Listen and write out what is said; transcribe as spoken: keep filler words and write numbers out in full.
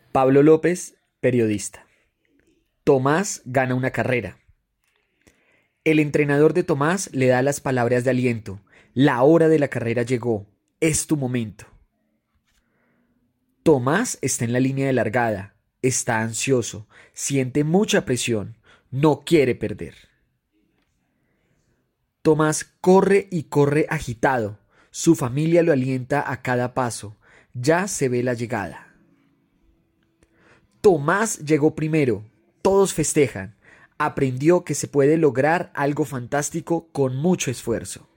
Pablo López, periodista. Tomás gana una carrera. El entrenador de Tomás le da las palabras de aliento. La hora de la carrera llegó. Es tu momento. Tomás está en la línea de largada. Está ansioso. Siente mucha presión. No quiere perder. Tomás corre y corre agitado. Su familia lo alienta a cada paso. Ya se ve la llegada. Tomás llegó primero. Todos festejan. Aprendió que se puede lograr algo fantástico con mucho esfuerzo.